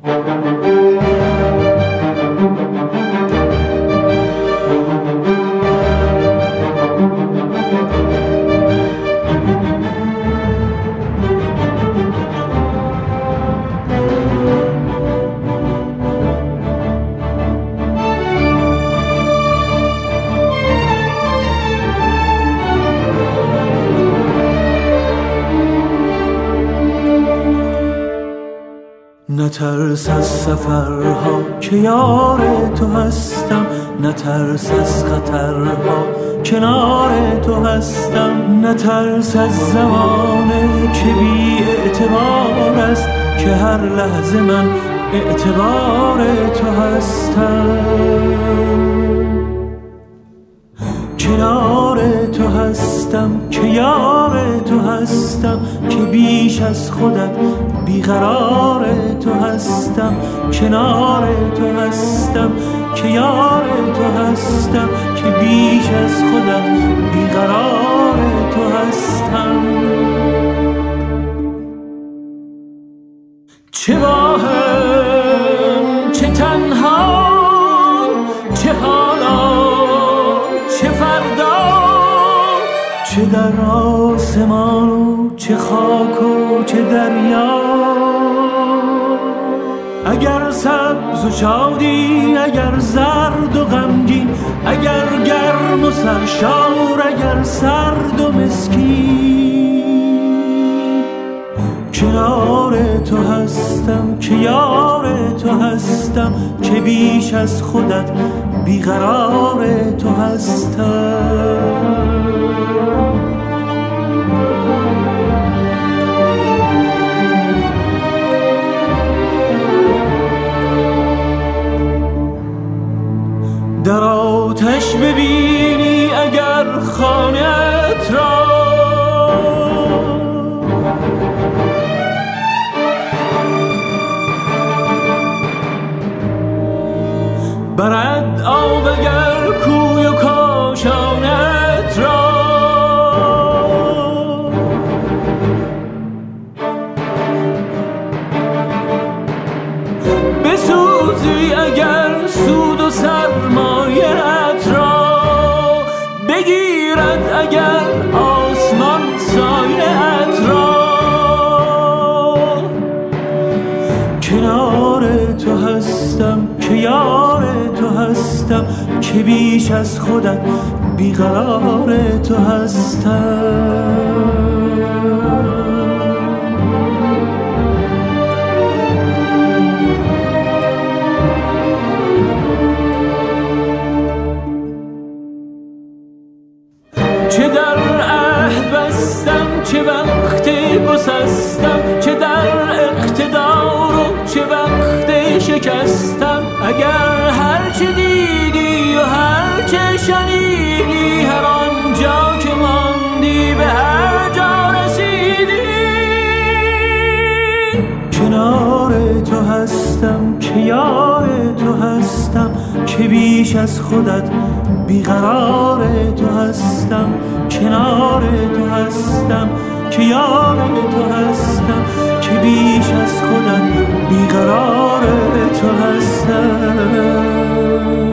نترس از سفرها که یار تو هستم، نترس از خطرها کنار تو هستم، نترس از زمانه که بی اعتبار است که هر لحظه من اعتبار تو هستم. کنار تو هستم که یار تو هستم، که بیش از خودت بیقرار تو هستم. کنار تو هستم که یار تو هستم، که بیش از خودت بیقرار تو هستم. چه با هم چه تنها، چه حالا چه فردا، چه در آسمان و چه خاک و چه دریا. اگر سبز و شادی، اگر زرد و غمگین، اگر گرم و سرشار، اگر سرد و مسکین، کنار تو هستم که یار تو هستم، که بیش از خودت بیقرار تو هستم. در آتش ببینی اگر خانه‌ات را، برد آب اگر کوی و کاشانت را. بسوزی اگر سود و سرمایه‌ات را، بگیرد اگر آسمان سایه‌ات را. کنار تو هستم که یار تو هستم، که بیش از خودت بیقرار تو هستم. چه در عهد بستم، چه وقت گسستم، چه در اقتدار و چه وقت شکستم. اگر هر چه دیدی و هر چه شنیدی، هر آنجا که ماندی به هر جا رسیدی. کنار تو هستم که یار تو هستم، که بیش از خودت بیقرار تو هستم. کنار تو هستم که یار تو هستم، که بیش از خودت بیقرار تو هستم.